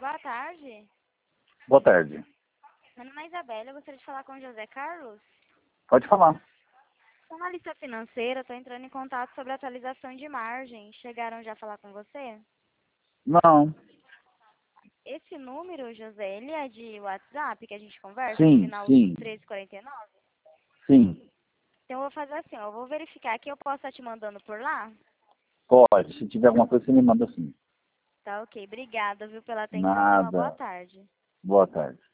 Boa tarde. Boa tarde. Meu nome é Isabela, eu gostaria de falar com o José Carlos. Pode falar. Sou analista financeira, estou entrando em contato sobre a atualização de margem. Chegaram já a falar com você? Não. Esse número, José, ele é de WhatsApp que a gente conversa, no Sim, final sim, 1349? sim. Então eu vou fazer assim, ó, eu vou verificar aqui, eu posso estar te mandando por lá? Pode. Se tiver alguma coisa, você me manda sim. Tá ok, obrigada, viu, pela atenção e uma boa Nada. tarde. Boa tarde.